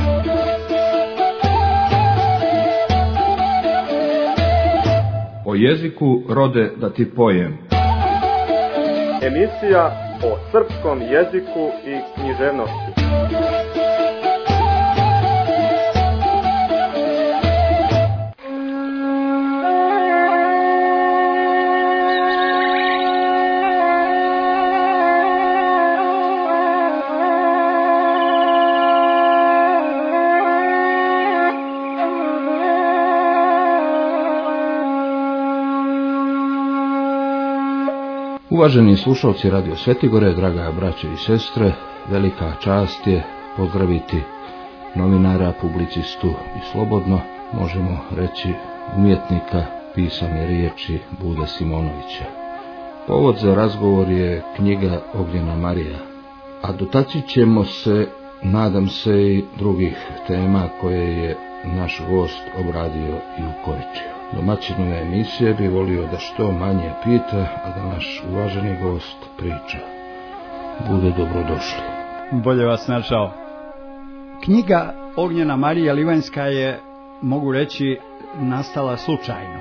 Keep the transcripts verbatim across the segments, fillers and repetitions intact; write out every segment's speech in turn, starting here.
O jeziku rode da ti pojem. Emisija o srpskom jeziku i književnosti. Uvaženi slušalci Radio Svetigore, draga braće i sestre, velika čast je pozdraviti novinara, publicistu i slobodno možemo reći umjetnika pisane riječi Bude Simonovića. Povod za razgovor je knjiga Ognjena Marija, a dotaći ćemo se, nadam se, i drugih tema koje je naš gost obradio i ukoričio. Domaćinove emisije bi volio da što manje pita, a da naš uvaženi gost priča. Bude dobrodošli. Bolje vas našao. Knjiga Ognjena Marija Livanjska je, mogu reći, nastala slučajno.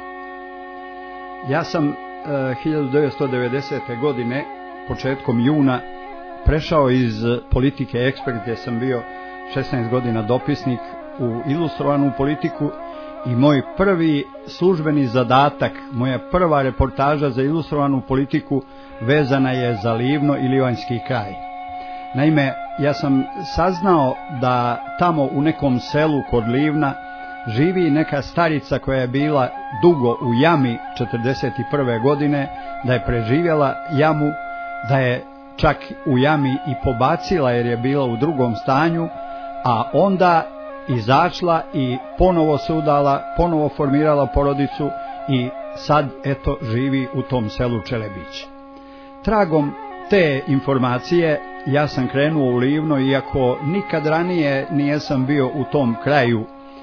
Ja sam e, hiljadu devetsto devedesete. godine, početkom juna, prešao iz Politike Ekspert, gdje sam bio šesnaest godina dopisnik, u ilustrovanu Politiku. I moj prvi službeni zadatak, moja prva reportaža za ilustrovanu Politiku vezana je za Livno i Livanjski kraj. Naime, ja sam saznao da tamo u nekom selu kod Livna živi neka starica koja je bila dugo u jami četrdeset prve. godine, da je preživjela jamu, da je čak u jami i pobacila jer je bila u drugom stanju, a onda izašla i ponovo se udala, ponovo formirala porodicu i sad eto živi u tom selu Čelebić. Tragom te informacije ja sam krenuo u Livno, iako nikad ranije nijesam bio u tom kraju.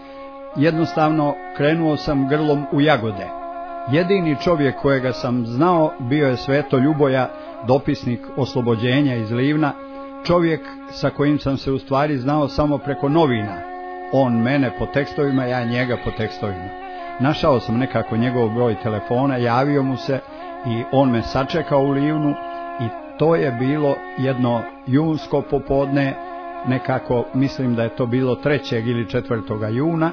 Jednostavno krenuo sam grlom u jagode. Jedini čovjek kojega sam znao bio je Sveto Ljuboja, dopisnik Oslobođenja iz Livna, čovjek sa kojim sam se u stvari znao samo preko novina. On mene po tekstovima, ja njega po tekstovima. Našao sam nekako njegov broj telefona, javio mu se i on me sačekao u Livnu i to je bilo jedno junsko popodne, nekako mislim da je to bilo trećeg ili četvrtoga juna.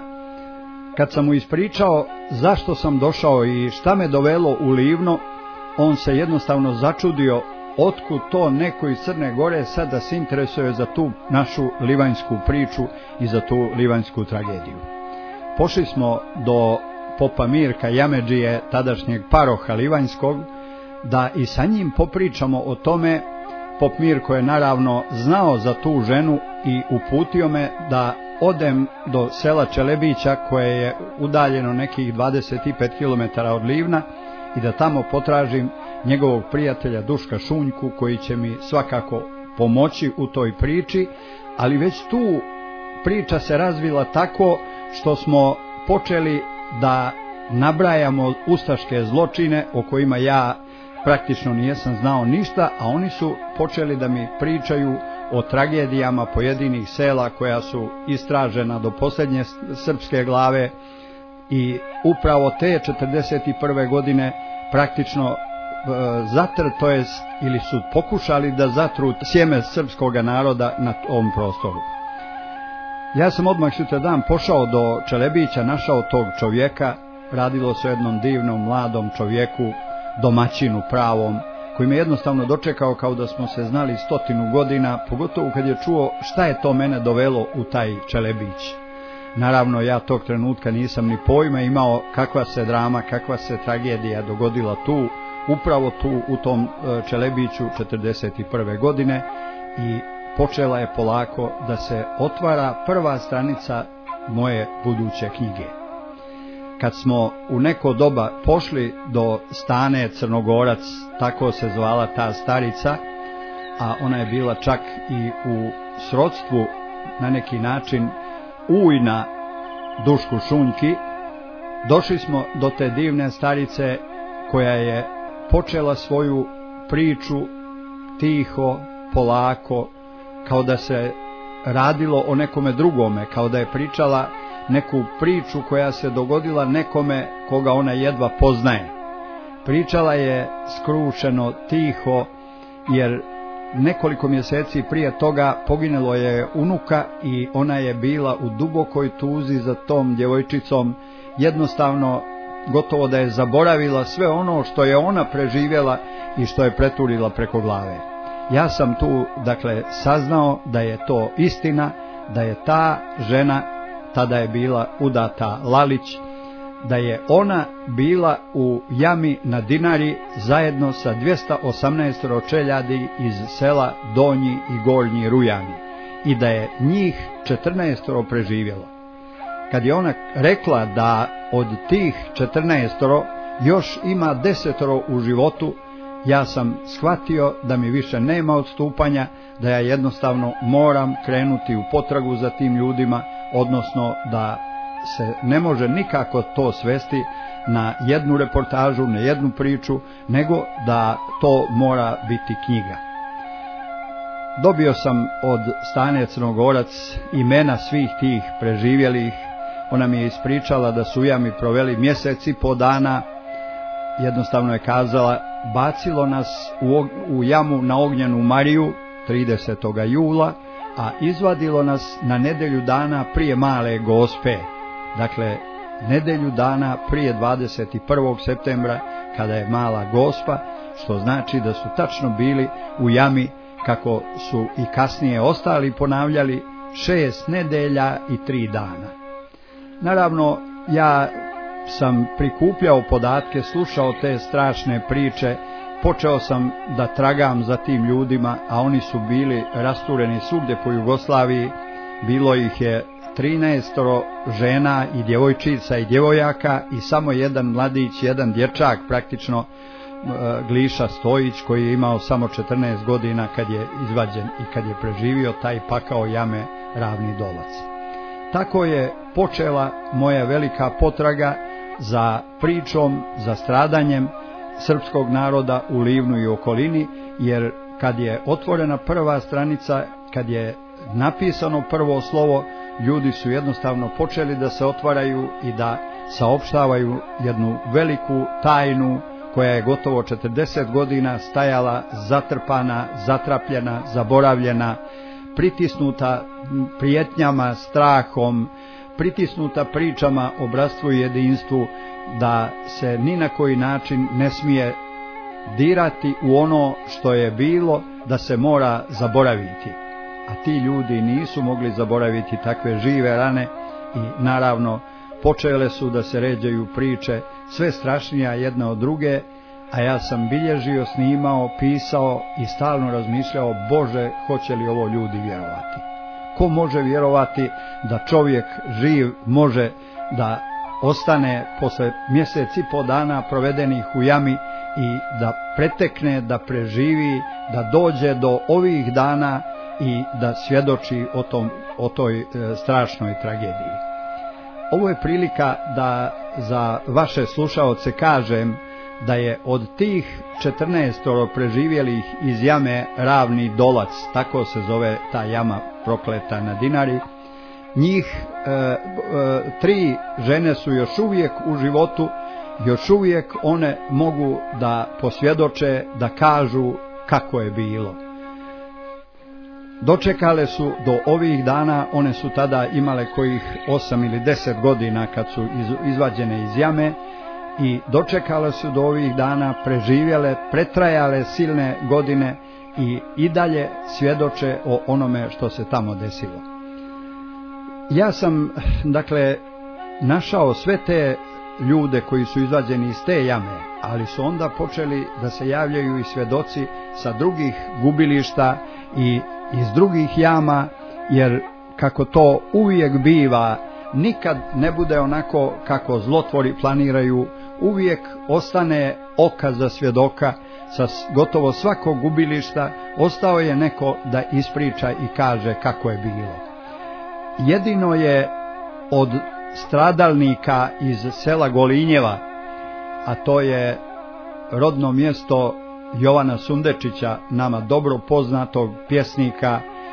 Kad sam mu ispričao zašto sam došao i šta me dovelo u Livno, on se jednostavno začudio otkud to neko iz Crne Gore sada se interesuje za tu našu livanjsku priču i za tu livanjsku tragediju. Pošli smo do popa Mirka Jameđije, tadašnjeg paroha livanjskog, da i sa njim popričamo o tome. Pop Mirko je naravno znao za tu ženu i uputio me da odem do sela Čelebića, koje je udaljeno nekih dvadeset pet kilometara od Livna, i da tamo potražim njegovog prijatelja Duška Šunjku, koji će mi svakako pomoći u toj priči, ali već tu priča se razvila tako što smo počeli da nabrajamo ustaške zločine o kojima ja praktično nijesam znao ništa, a oni su počeli da mi pričaju o tragedijama pojedinih sela koja su istražena do posljednje srpske glave i upravo te četrdeset prve. godine praktično zatr, to jest ili su pokušali da zatru sjeme srpskog naroda na ovom prostoru. Ja sam odmah sutradan pošao do Čelebića, našao tog čovjeka. Radilo se o jednom divnom mladom čovjeku, domaćinu pravom, koji me jednostavno dočekao kao da smo se znali stotinu godina, pogotovo kad je čuo šta je to mene dovelo u taj Čelebić. Naravno, ja tog trenutka nisam ni pojma imao kakva se drama, kakva se tragedija dogodila tu, upravo tu u tom Čelebiću četrdeset prve. godine i počela je polako da se otvara prva stranica moje buduće knjige. Kad smo u neko doba pošli do Stane Crnogorac, tako se zvala ta starica, a ona je bila čak i u srodstvu na neki način ujna Dušku Šunjki, došli smo do te divne starice koja je počela svoju priču tiho, polako, kao da se radilo o nekome drugome, kao da je pričala neku priču koja se dogodila nekome koga ona jedva poznaje. Pričala je skrušeno, tiho, jer nekoliko mjeseci prije toga poginulo je unuka i ona je bila u dubokoj tuzi za tom djevojčicom, jednostavno gotovo da je zaboravila sve ono što je ona preživjela i što je preturila preko glave. Ja sam tu, dakle, saznao da je to istina, da je ta žena, tada je bila udata Lalić, da je ona bila u jami na Dinari zajedno sa dvjesto osamnaest čeljadi iz sela Donji i Gornji Rujani i da je njih četrnaest preživjelo. Kad je ona rekla da od tih četrnaest još ima deset u životu, ja sam shvatio da mi više nema odstupanja, da ja jednostavno moram krenuti u potragu za tim ljudima, odnosno da se ne može nikako to svesti na jednu reportažu, na jednu priču, nego da to mora biti knjiga. Dobio sam od Stane Crnogorac imena svih tih preživjelih. Ona mi je ispričala da su u jami proveli mjesec i po dana. Jednostavno je kazala, bacilo nas u, u jamu na Ognjenu Mariju tridesetog jula, a izvadilo nas na nedelju dana prije Male Gospe. Dakle, nedelju dana prije dvadeset prvog septembra, kada je Mala Gospa, što znači da su tačno bili u jami, kako su i kasnije ostali ponavljali, šest nedelja i tri dana. Naravno, ja sam prikupljao podatke, slušao te strašne priče, počeo sam da tragam za tim ljudima, a oni su bili rastureni svugdje po Jugoslaviji. Bilo ih je trinaest žena i djevojčica i djevojaka i samo jedan mladić, jedan dječak, praktično Gliša Stojić, koji je imao samo četrnaest godina kad je izvađen i kad je preživio taj pakao jame Ravni Dolac. Tako je počela moja velika potraga za pričom, za stradanjem srpskog naroda u Livnu i okolini, jer kad je otvorena prva stranica, kad je napisano prvo slovo, ljudi su jednostavno počeli da se otvaraju i da saopštavaju jednu veliku tajnu koja je gotovo četrdeset godina stajala zatrpana, zatrapljena, zaboravljena, pritisnuta prijetnjama, strahom, pritisnuta pričama o bratstvu i jedinstvu, da se ni na koji način ne smije dirati u ono što je bilo, da se mora zaboraviti. A ti ljudi nisu mogli zaboraviti takve žive rane i naravno počele su da se ređaju priče sve strašnija jedna od druge, a ja sam bilježio, snimao, pisao i stalno razmišljao, Bože, hoće li ovo ljudi vjerovati? Ko može vjerovati da čovjek živ može da ostane posle mjesec i po dana provedenih u jami i da pretekne, da preživi, da dođe do ovih dana i da svjedoči o, tom, o toj e, strašnoj tragediji. Ovo je prilika da za vaše slušaoce kažem da je od tih četrnaest preživjelih iz jame Ravni Dolac, tako se zove ta jama prokleta na Dinari, njih e, e, tri žene su još uvijek u životu, još uvijek one mogu da posvjedoče, da kažu kako je bilo. Dočekale su do ovih dana, one su tada imale kojih osam ili deset godina kad su izvađene iz jame, i dočekale su do ovih dana, preživjele, pretrajale silne godine i i dalje svjedoče o onome što se tamo desilo. Ja sam, dakle, našao sve te ljude koji su izvađeni iz te jame, ali su onda počeli da se javljaju i svjedoci sa drugih gubilišta i iz drugih jama, jer kako to uvijek biva, nikad ne bude onako kako zlotvori planiraju, uvijek ostane oka za svjedoka. Sa gotovo svakog gubilišta ostao je neko da ispriča i kaže kako je bilo. Jedino je od stradalnika iz sela Golinjeva, a to je rodno mjesto Jovana Sundečića, nama dobro poznatog pjesnika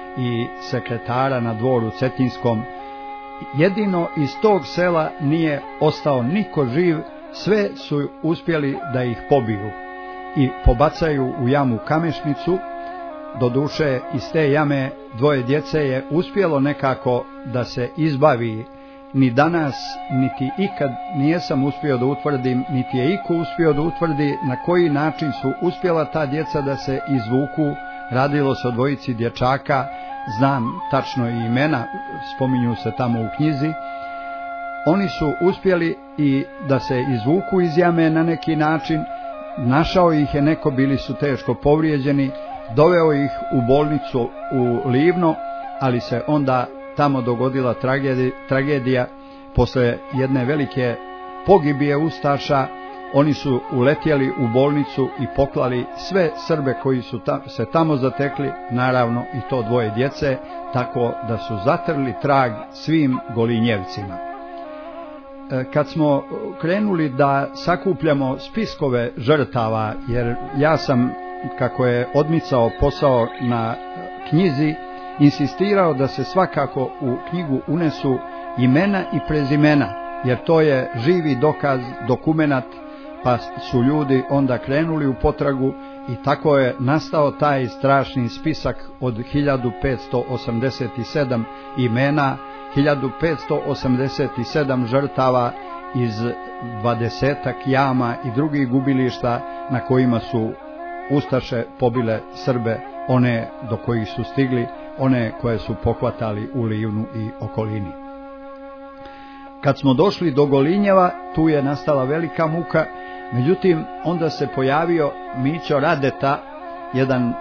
i sekretara na dvoru Cetinskom. Jedino iz tog sela nije ostao niko živ, sve su uspjeli da ih pobiju i pobacaju u jamu Kamešnicu. Doduše iz te jame dvoje djece je uspjelo nekako da se izbavi. Ni danas, niti ikad nijesam uspio da utvrdim, niti je iko uspio da utvrdi na koji način su uspjela ta djeca da se izvuku. Radilo se o dvojici dječaka, znam tačno i imena, spominju se tamo u knjizi. Oni su uspjeli i da se izvuku iz jame na neki način. Našao ih je neko, bili su teško povrijeđeni, doveo ih u bolnicu u Livno, ali se onda tamo dogodila tragedija, tragedija. Posle jedne velike pogibije ustaša, oni su uletjeli u bolnicu i poklali sve Srbe koji su ta, se tamo zatekli, naravno i to dvoje djece, tako da su zatrli trag svim Golinjevcima. Kad smo krenuli da sakupljamo spiskove žrtava, jer ja sam, kako je odmicao posao na knjizi, insistirao da se svakako u knjigu unesu imena i prezimena, jer to je živi dokaz, dokumenat, pa su ljudi onda krenuli u potragu i tako je nastao taj strašni spisak od hiljadu petsto osamdeset sedam imena, hiljadu petsto osamdeset sedam žrtava iz dvadesetak jama i drugih gubilišta na kojima su ustaše pobile Srbe, one do kojih su stigli, one koje su pohvatali u Livnu i okolini. Kad smo došli do Golinjeva, tu je nastala velika muka, međutim onda se pojavio Mićo Radeta, jedan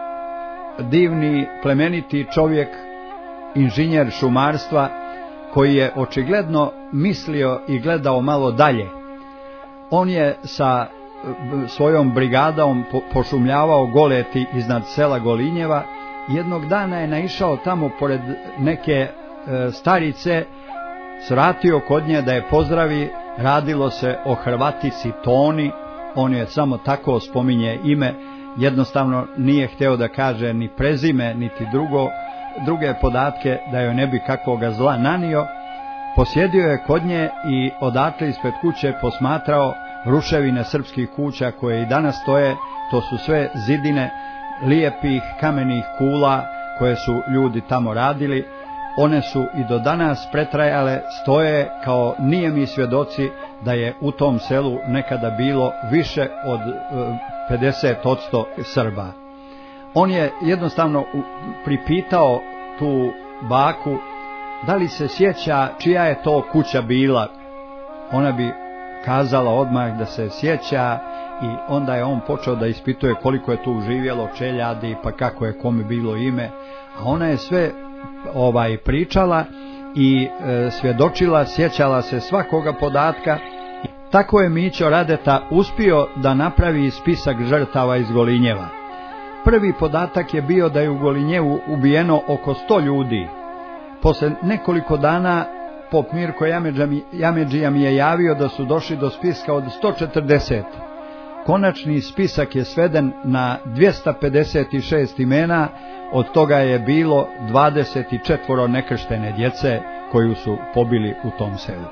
divni, plemeniti čovjek, inženjer šumarstva, koji je očigledno mislio i gledao malo dalje. On je sa svojom brigadom pošumljavao goleti iznad sela Golinjeva. Jednog dana je naišao tamo pored neke starice, svratio kod nje da je pozdravi. Radilo se o Hrvatici Toni, on je samo tako spominje ime, jednostavno nije hteo da kaže ni prezime, niti drugo, druge podatke da joj ne bi kakvoga zla nanio. Posjedio je kod nje i odatle ispred kuće posmatrao ruševine srpskih kuća koje i danas stoje. To su sve zidine lijepih kamenih kula koje su ljudi tamo radili. One su i do danas pretrajale, stoje kao nijemi svjedoci da je u tom selu nekada bilo više od pedeset posto Srba. On je jednostavno pripitao tu baku da li se sjeća čija je to kuća bila. Ona bi kazala odmah da se sjeća i onda je on počeo da ispituje koliko je tu živjelo čeljadi, pa kako je kome bilo ime, a ona je sve ovaj pričala i e, svjedočila, sjećala se svakoga podatka. Tako je Mićo Radeta uspio da napravi spisak žrtava iz Golinjeva. Prvi podatak je bio da je u Golinjevu ubijeno oko sto ljudi. Posle nekoliko dana pop Mirko Jameđija mi je javio da su došli do spiska od sto četrdeset. Konačni spisak je sveden na dvjesto pedeset šest imena, od toga je bilo dvadeset četiri nekrštene djece koju su pobili u tom selu.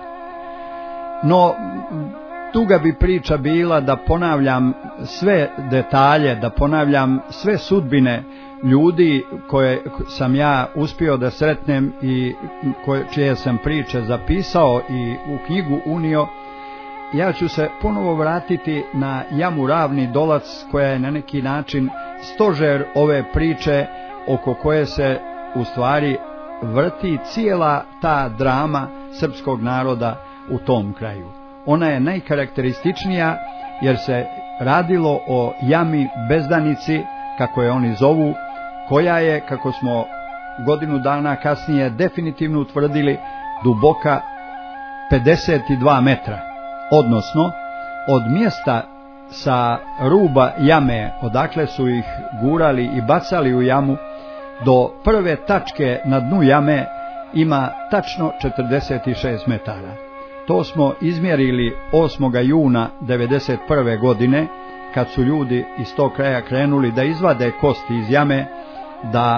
No, duga bi priča bila da ponavljam sve detalje, da ponavljam sve sudbine ljudi koje sam ja uspio da sretnem i koje, čije sam priče zapisao i u knjigu unio. Ja ću se ponovo vratiti na jamu Ravni Dolac, koja je na neki način stožer ove priče oko koje se u stvari vrti cijela ta drama srpskog naroda u tom kraju. Ona je najkarakterističnija jer se radilo o jami Bezdanici, kako je oni zovu, koja je, kako smo godinu dana kasnije definitivno utvrdili, duboka pedeset dva metra. Odnosno, od mjesta sa ruba jame, odakle su ih gurali i bacali u jamu, do prve tačke na dnu jame ima tačno četrdeset šest metara. To smo izmjerili osmog juna devedeset prve godine, kad su ljudi iz tog kraja krenuli da izvade kosti iz jame, da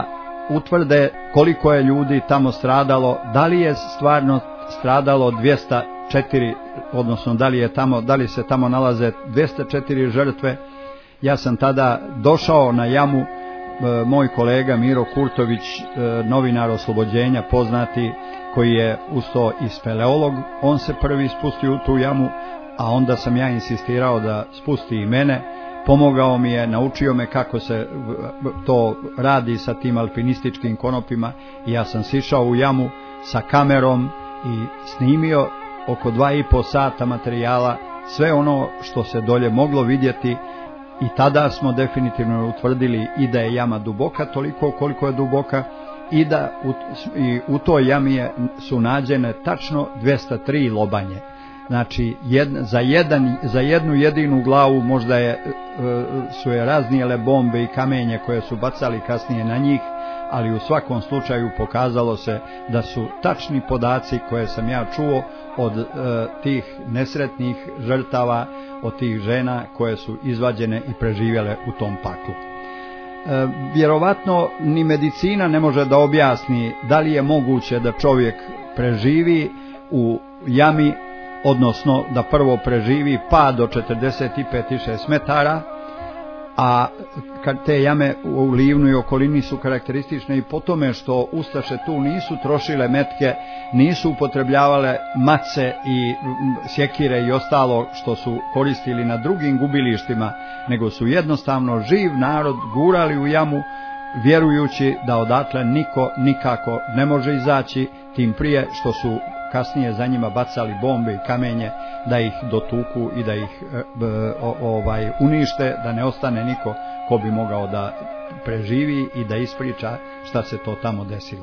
utvrde koliko je ljudi tamo stradalo, da li je stvarno stradalo dvjesto četiri, odnosno da li je tamo, da li se tamo nalaze dvjesto četiri žrtve. Ja sam tada došao na jamu, moj kolega Miro Kurtović, novinar Oslobođenja poznati, koji je usto i speleolog, on se prvi spustio u tu jamu, a onda sam ja insistirao da spusti i mene. Pomogao mi je, naučio me kako se to radi sa tim alpinističkim konopima i ja sam sišao u jamu sa kamerom i snimio oko dva i po sata materijala, sve ono što se dolje moglo vidjeti, i tada smo definitivno utvrdili i da je jama duboka toliko koliko je duboka i da u, i u toj jami je, su nađene tačno dvjesto tri lobanje. Znači jedna, za, jedan, za jednu jedinu glavu možda je, su je raznijele bombe i kamenje koje su bacali kasnije na njih, ali u svakom slučaju pokazalo se da su tačni podaci koje sam ja čuo od e, tih nesretnih žrtava, od tih žena koje su izvađene i preživjele u tom paklu. E, vjerovatno ni medicina ne može da objasni da li je moguće da čovjek preživi u jami, odnosno da prvo preživi pad do četrdeset pet i šest metara, a kad te jame u Livnu i okolini su karakteristične i po tome što ustaše tu nisu trošile metke, nisu upotrebljavale mace i sjekire i ostalo što su koristili na drugim gubilištima, nego su jednostavno živ narod gurali u jamu, vjerujući da odatle niko nikako ne može izaći, tim prije što su kasnije za njima bacali bombe i kamenje da ih dotuku i da ih e, ovaj unište, da ne ostane niko ko bi mogao da preživi i da ispriča šta se to tamo desilo.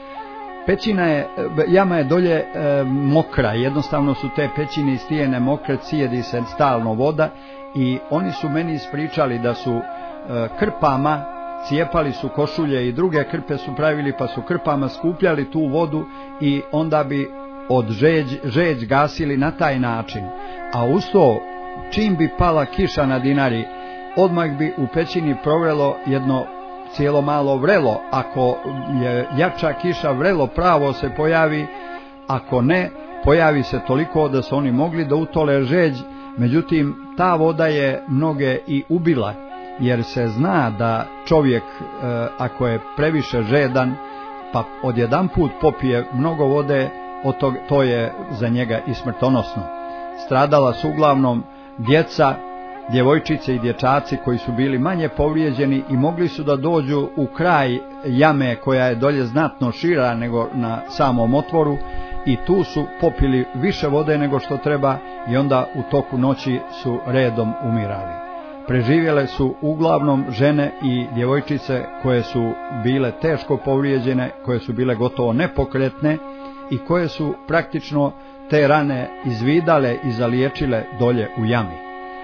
Pećina je, jama je dolje e, mokra, jednostavno su te pećine i stijene mokre, cijedi se stalno voda i oni su meni ispričali da su e, krpama cijepali su košulje i druge krpe su pravili, pa su krpama skupljali tu vodu i onda bi od žeđ, žeđ gasili na taj način. A uz to, čim bi pala kiša na Dinari, odmah bi u pećini provrelo jedno cijelo malo vrelo. Ako je jača kiša, vrelo pravo se pojavi, ako ne, pojavi se toliko da su oni mogli da utole žeđ. Međutim, ta voda je mnoge i ubila, jer se zna da čovjek e, ako je previše žedan pa odjedanput popije mnogo vode, od tog, to je za njega i smrtonosno. Stradala su uglavnom djeca, djevojčice i dječaci koji su bili manje povrijeđeni i mogli su da dođu u kraj jame koja je dolje znatno šira nego na samom otvoru i tu su popili više vode nego što treba i onda u toku noći su redom umirali. Preživjele su uglavnom žene i djevojčice koje su bile teško povrijeđene, koje su bile gotovo nepokretne i koje su praktično te rane izvidale i zaliječile dolje u jami.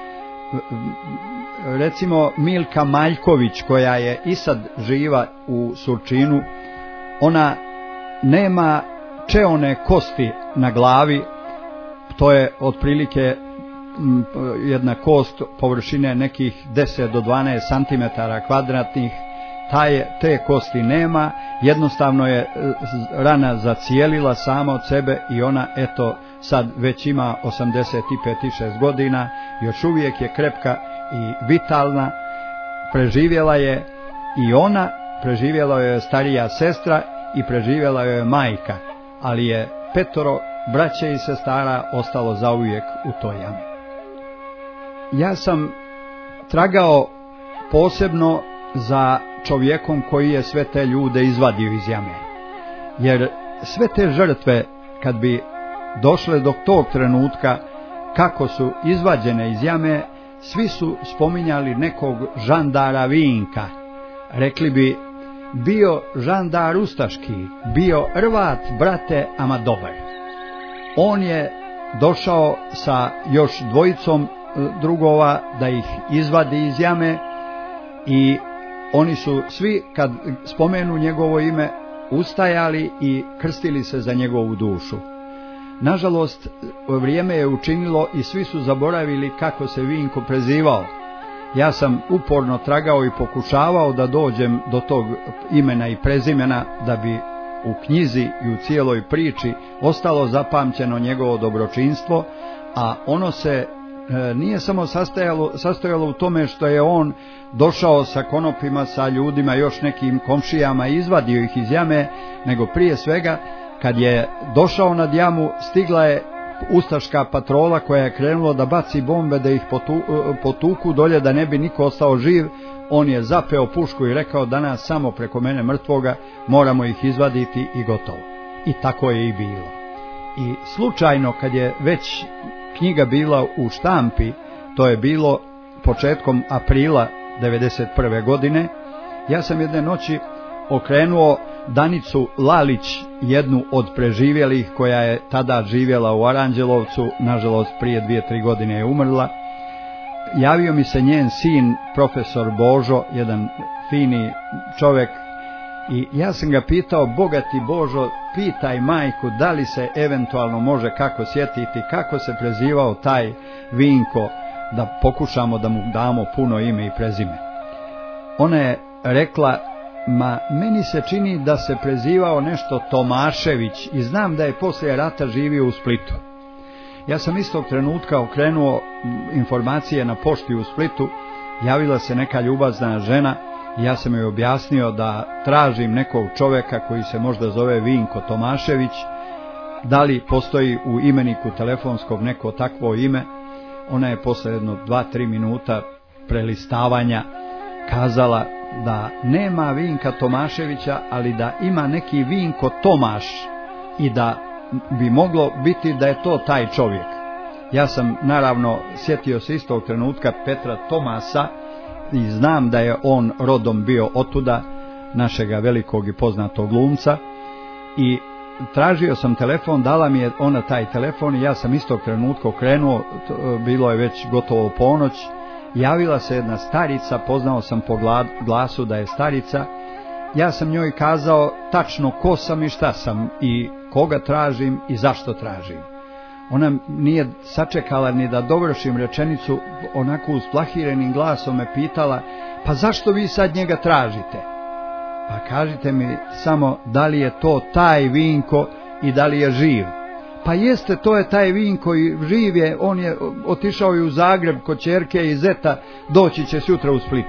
Recimo Milka Maljković, koja je i sad živa u Surčinu, ona nema čeone kosti na glavi, to je otprilike jedna kost površine nekih deset do dvanaest santimetara kvadratnih, taj, te kosti nema, jednostavno je rana zacijelila sama od sebe i ona eto sad već ima osamdeset pet i šest godina, još uvijek je krepka i vitalna, preživjela je i ona, preživjela je starija sestra i preživjela je majka, ali je petoro braće i sestara ostalo zauvijek u toj jami. Ja sam tragao posebno za čovjekom koji je sve te ljude izvadio iz jame, jer sve te žrtve kad bi došle do tog trenutka kako su izvađene iz jame, svi su spominjali nekog žandara Vinka, rekli bi bio žandar ustaški, bio Hrvat brate ama dobar. On je došao sa još dvojicom drugova da ih izvadi iz jame i oni su svi kad spomenu njegovo ime ustajali i krstili se za njegovu dušu. Nažalost, vrijeme je učinilo i svi su zaboravili kako se Vinko prezivao. Ja sam uporno tragao i pokušavao da dođem do tog imena i prezimena, da bi u knjizi i u cijeloj priči ostalo zapamćeno njegovo dobročinstvo, a ono se e, nije samo sastojalo, sastojalo u tome što je on došao sa konopima, sa ljudima, još nekim komšijama, izvadio ih iz jame, nego prije svega kad je došao nad jamu, stigla je ustaška patrola koja je krenula da baci bombe, da ih potu, potuku dolje, da ne bi niko ostao živ. On je zapeo pušku i rekao: danas samo preko mene mrtvoga, moramo ih izvaditi i gotovo. I tako je i bilo. I slučajno kad je već knjiga bila u štampi, to je bilo početkom aprila devedeset prve godine, ja sam jedne noći okrenuo Danicu Lalić, jednu od preživjelih koja je tada živjela u Aranđelovcu, nažalost prije dvije, tri godine je umrla. Javio mi se njen sin, profesor Božo, jedan fini čovjek, i ja sam ga pitao: bogati Božo, pitaj majku da li se eventualno može kako sjetiti, kako se prezivao taj Vinko, da pokušamo da mu damo puno ime i prezime. Ona je rekla: ma meni se čini da se prezivao nešto Tomašević i znam da je poslije rata živio u Splitu. Ja sam istog trenutka okrenuo informacije na pošti u Splitu, javila se neka ljubazna žena i ja sam joj objasnio da tražim nekog čovjeka koji se možda zove Vinko Tomašević, da li postoji u imeniku telefonskog neko takvo ime. Ona je posle jedno dva, tri minuta prelistavanja kazala da nema Vinka Tomaševića, ali da ima neki Vinko Tomaš i da bi moglo biti da je to taj čovjek. Ja sam naravno sjetio se istog trenutka Petra Tomasa i znam da je on rodom bio otuda, našega velikog i poznatog glumca, i tražio sam telefon, dala mi je ona taj telefon i ja sam istog trenutka okrenuo, bilo je već gotovo ponoć. Javila se jedna starica, poznao sam po glasu da je starica. Ja sam njoj kazao tačno ko sam i šta sam i koga tražim i zašto tražim. Ona nije sačekala ni da dovršim rečenicu, onako usplahirenim glasom me pitala: pa zašto vi sad njega tražite? Pa kažite mi samo da li je to taj Vinko i da li je živ. Pa jeste, to je taj Vinko i živ je, on je otišao i u Zagreb kod ćerke i zeta, doći će sutra u Split.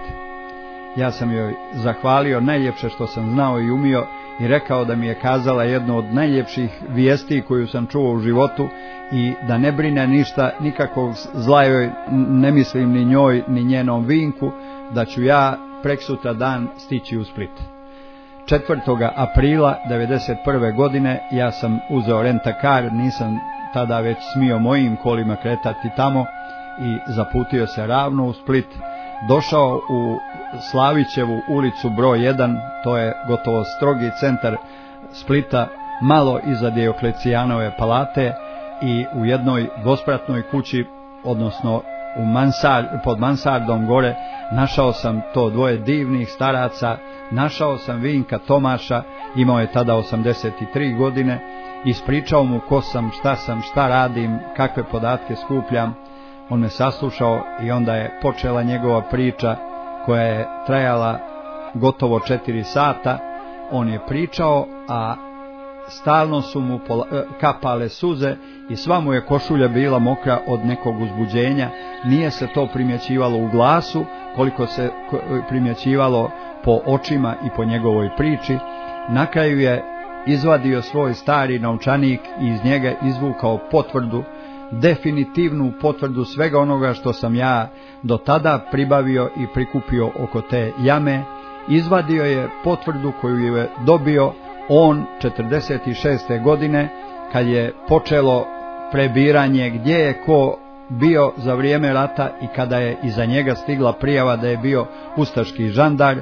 Ja sam joj zahvalio najljepše što sam znao i umio i rekao da mi je kazala jednu od najljepših vijesti koju sam čuo u životu i da ne brine ništa, nikakvog zla joj ne mislim ni njoj ni njenom Vinku, da ću ja preksutra dan stići u Split. četvrtog aprila devedeset prve godine ja sam uzeo rentakar, nisam tada već smio mojim kolima kretati tamo i zaputio se ravno u Split. Došao u Slavićevu ulicu broj jedan, to je gotovo strogi centar Splita, malo iza Dioklecijanove palate, i u jednoj dvospratnoj kući, odnosno u mansard, pod mansardom gore, našao sam to dvoje divnih staraca, našao sam Vinka Tomaša, imao je tada osamdeset tri godine, ispričao mu ko sam, šta sam, šta radim, kakve podatke skupljam. On me saslušao i onda je počela njegova priča koja je trajala gotovo četiri sata. On je pričao, a stalno su mu kapale suze i sva mu je košulja bila mokra od nekog uzbuđenja. Nije se to primjećivalo u glasu koliko se primjećivalo po očima i po njegovoj priči. Na kraju je izvadio svoj stari novčanik i iz njega izvukao potvrdu, definitivnu potvrdu svega onoga što sam ja do tada pribavio i prikupio oko te jame. Izvadio je potvrdu koju je dobio on četrdeset šeste godine, kad je počelo prebiranje gdje je ko bio za vrijeme rata i kada je iza njega stigla prijava da je bio ustaški žandar.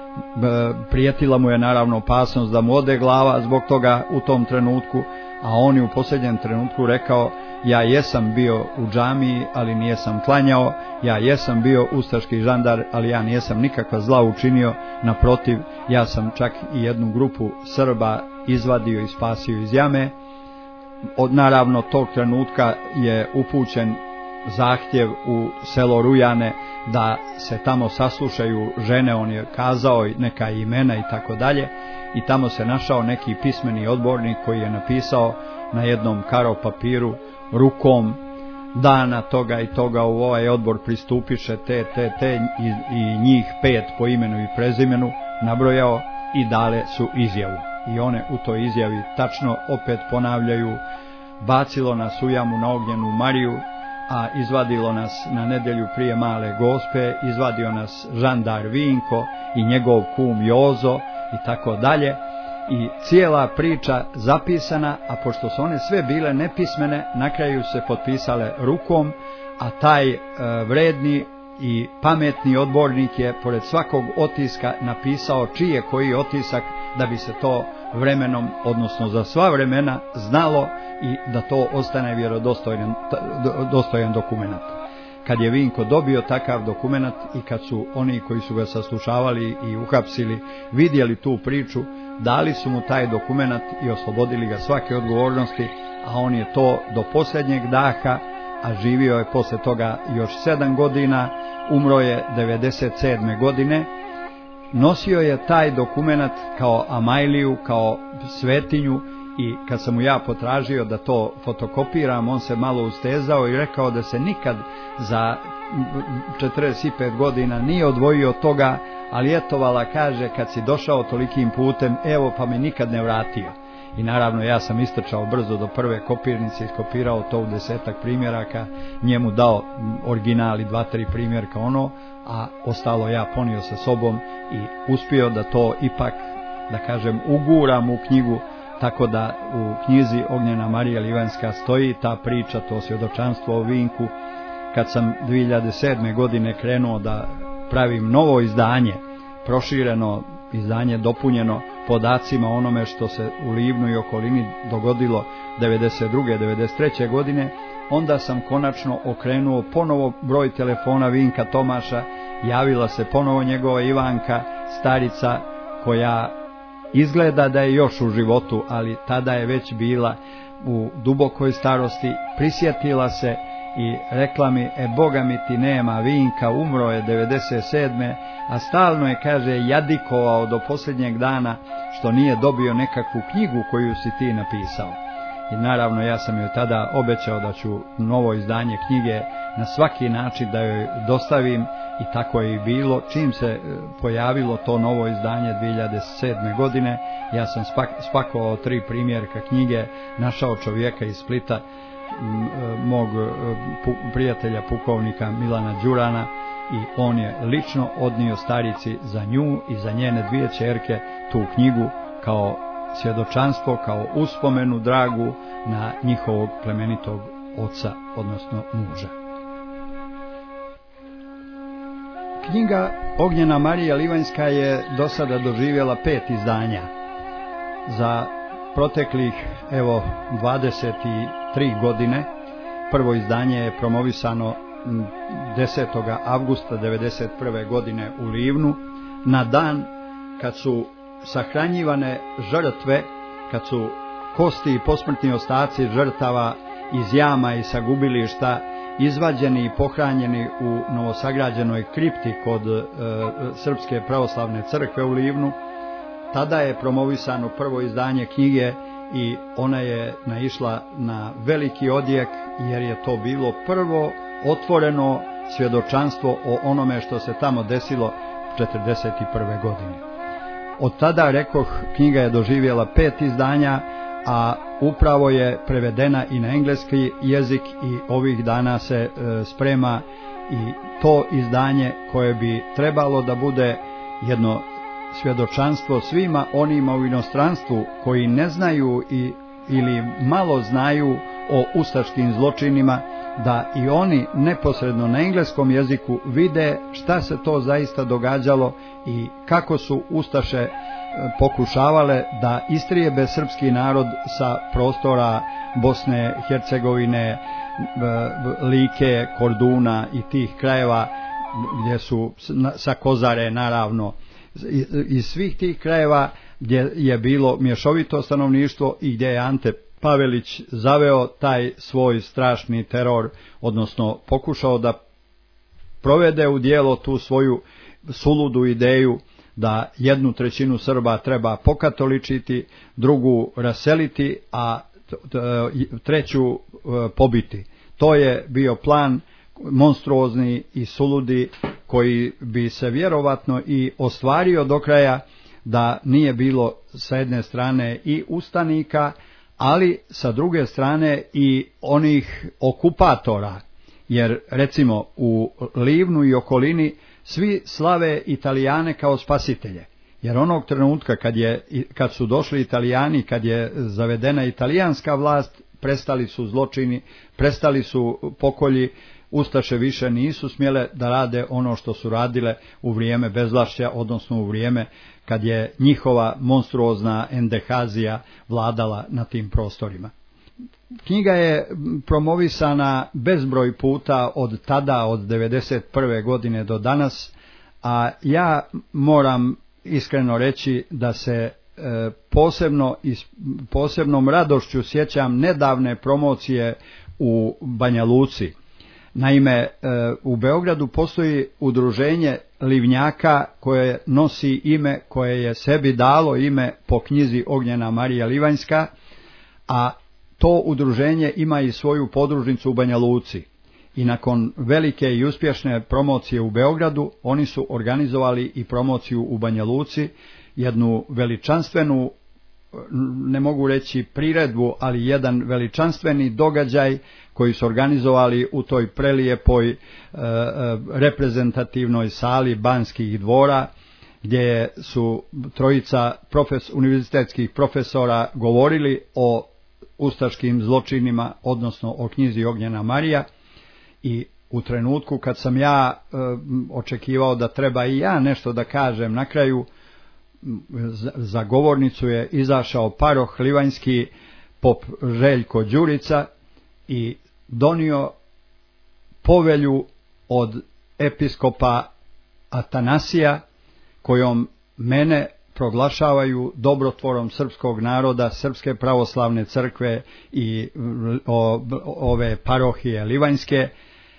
Prijetila mu je naravno opasnost da mu ode glava zbog toga u tom trenutku, a on je u posljednjem trenutku rekao: ja jesam bio u džamiji, ali nijesam klanjao, ja jesam bio ustaški žandar, ali ja nijesam nikakva zla učinio, naprotiv, ja sam čak i jednu grupu Srba izvadio i spasio iz jame. Od naravno tog trenutka je upućen zahtjev u selo Rujane da se tamo saslušaju žene, on je kazao neka imena i tako dalje, i tamo se našao neki pismeni odbornik koji je napisao na jednom karo papiru rukom: dana toga i toga u ovaj odbor pristupiše te, te, te i, i njih pet po imenu i prezimenu nabrojao i dale su izjavu. I one u toj izjavi tačno opet ponavljaju: bacilo nas u jamu na ognjenu Mariju, a izvadilo nas na nedjelju prije male Gospe, izvadio nas žandar Vinko i njegov kum Jozo i tako dalje. I cijela priča zapisana, a pošto su one sve bile nepismene, na kraju se potpisale rukom, a taj e, vredni i pametni odbornik je pored svakog otiska napisao čiji je koji otisak, da bi se to vremenom, odnosno za sva vremena, znalo i da to ostane vjerodostojan dostojan dokumenat. Kad je Vinko dobio takav dokumenat i kad su oni koji su ga saslušavali i uhapsili vidjeli tu priču, dali su mu taj dokumenat i oslobodili ga svake odgovornosti, a on je to do posljednjeg daha, a živio je poslije toga još sedam godina, umro je devedeset sedme godine, nosio je taj dokumenat kao amajliju, kao svetinju, i kad sam mu ja potražio da to fotokopiram, on se malo ustezao i rekao da se nikad za četrdeset pet godina nije odvojio od toga, ali etovala, kaže, kad si došao tolikim putem, evo pa me nikad ne vratio. I naravno ja sam istrčao brzo do prve kopirnice, iskopirao to u desetak primjeraka, njemu dao originali dva, tri primjerka ono, a ostalo ja ponio sa sobom i uspio da to ipak, da kažem, uguram u knjigu, tako da u knjizi Ognjena Marija Livanjska stoji ta priča, to svjedočanstvo o Vinku. Kad sam dvije hiljade sedme godine krenuo da pravim novo izdanje, prošireno izdanje, dopunjeno podacima onome što se u Livnu i okolini dogodilo devedeset druge. devedeset treće godine, onda sam konačno okrenuo ponovo broj telefona Vinka Tomaša, javila se ponovo njegova Ivanka, starica koja izgleda da je još u životu, ali tada je već bila u dubokoj starosti, prisjetila se i rekla mi: e, Boga mi ti nema Vinka, umro je devedeset sedme, a stalno je, kaže, jadikovao do posljednjeg dana što nije dobio nekakvu knjigu koju si ti napisao. I naravno ja sam joj tada obećao da ću novo izdanje knjige na svaki način da joj dostavim, i tako je i bilo. Čim se pojavilo to novo izdanje dvije hiljade sedme godine, ja sam spakovao tri primjerka knjige, našao čovjeka iz Splita, mog prijatelja pukovnika Milana Đurana, i on je lično odnio starici za nju i za njene dvije ćerke tu knjigu kao svjedočanstvo, kao uspomenu dragu na njihovog plemenitog oca, odnosno muža. Knjiga Ognjena Marija Livanjska je do sada doživjela pet izdanja. Za proteklih, evo, dvadeset tri godine, prvo izdanje je promovisano desetog avgusta devedeset prve godine u Livnu, na dan kad su sahranjivane žrtve, kad su kosti i posmrtni ostaci žrtava iz jama i sa gubilišta izvađeni i pohranjeni u novosagrađenoj kripti kod e, Srpske pravoslavne crkve u Livnu. Tada je promovisano prvo izdanje knjige i ona je naišla na veliki odjek, jer je to bilo prvo otvoreno svjedočanstvo o onome što se tamo desilo četrdeset prve godine. Od tada, rekoh, knjiga je doživjela pet izdanja, a upravo je prevedena i na engleski jezik i ovih dana se e, sprema i to izdanje koje bi trebalo da bude jedno svjedočanstvo svima onima u inostranstvu koji ne znaju i, ili malo znaju o ustaškim zločinima, da i oni neposredno na engleskom jeziku vide šta se to zaista događalo i kako su ustaše pokušavale da istrijebe srpski narod sa prostora Bosne, Hercegovine, Like, Korduna i tih krajeva gdje su sa Kozare, naravno, iz svih tih krajeva gdje je bilo mješovito stanovništvo i gdje je Ante Pavelić zaveo taj svoj strašni teror, odnosno pokušao da provede u djelo tu svoju suludu ideju da jednu trećinu Srba treba pokatoličiti, drugu raseliti, a treću pobiti. To je bio plan monstruozni i suludi koji bi se vjerovatno i ostvario do kraja da nije bilo sa jedne strane i ustanika, ali sa druge strane i onih okupatora, jer recimo u Livnu i okolini svi slave Italijane kao spasitelje, jer onog trenutka kad, je, kad su došli Italijani, kad je zavedena italijanska vlast, prestali su zločini, prestali su pokolji, ustaše više nisu smjele da rade ono što su radile u vrijeme bezvlašća, odnosno u vrijeme kad je njihova monstruozna endehazija vladala na tim prostorima. Knjiga je promovisana bezbroj puta od tada, od devedeset prve godine do danas, a ja moram iskreno reći da se e, posebno i posebnom radošću sjećam nedavne promocije u Banja Luci. Naime, e, u Beogradu postoji udruženje Livnjaka koje nosi ime, koje je sebi dalo ime po knjizi Ognjena Marija Livanjska, a to udruženje ima i svoju podružnicu u Banja Luci. I nakon velike i uspješne promocije u Beogradu, oni su organizovali i promociju u Banja Luci, jednu veličanstvenu, ne mogu reći priredbu, ali jedan veličanstveni događaj koji su organizovali u toj prelijepoj e, reprezentativnoj sali Banskih dvora, gdje su trojica profes, univerzitetskih profesora govorili o ustaškim zločinima, odnosno o knjizi Ognjena Marija. I u trenutku kad sam ja e, očekivao da treba i ja nešto da kažem na kraju, za, za govornicu je izašao paroh livanjski pop Željko Đurica i donio povelju od episkopa Atanasija, kojom mene proglašavaju dobrotvorom srpskog naroda, Srpske pravoslavne crkve i o, ove parohije livanjske.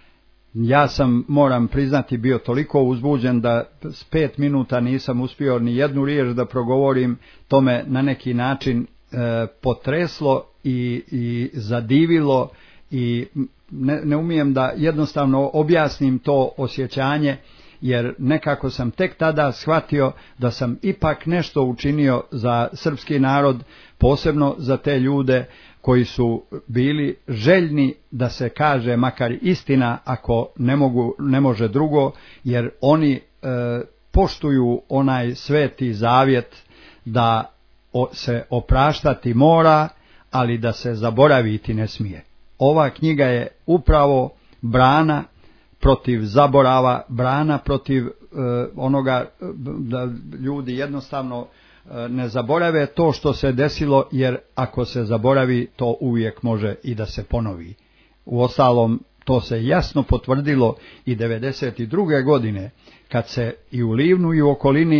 Ja sam, moram priznati, bio toliko uzbuđen da s pet minuta nisam uspio ni jednu riječ da progovorim. To me na neki način e, potreslo i, i zadivilo i ne, ne umijem da jednostavno objasnim to osjećanje, jer nekako sam tek tada shvatio da sam ipak nešto učinio za srpski narod, posebno za te ljude koji su bili željni da se kaže makar istina, ako ne mogu, ne može drugo, jer oni e, poštuju onaj sveti zavjet da o, se opraštati mora, ali da se zaboraviti ne smije. Ova knjiga je upravo brana protiv zaborava, brana protiv e, onoga da ljudi jednostavno e, ne zaborave to što se desilo, jer ako se zaboravi to uvijek može i da se ponovi. Uostalom, to se jasno potvrdilo i devedeset druge godine kad se i u Livnu i u okolini e,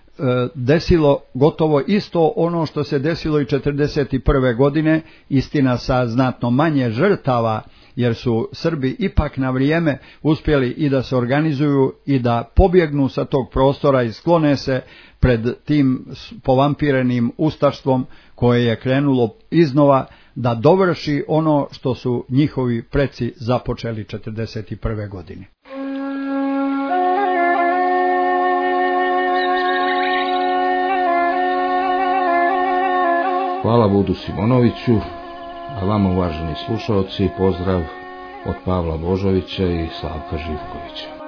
desilo gotovo isto ono što se desilo i četrdeset prve godine, istina sa znatno manje žrtava, jer su Srbi ipak na vrijeme uspjeli i da se organizuju i da pobjegnu sa tog prostora i sklone se pred tim povampirenim ustaštvom koje je krenulo iznova da dovrši ono što su njihovi preci započeli četrdeset prve godine. Hvala Vudu Simonoviću, a vama, uvaženi slušalci, pozdrav od Pavla Božovića i Slavka Živkovića.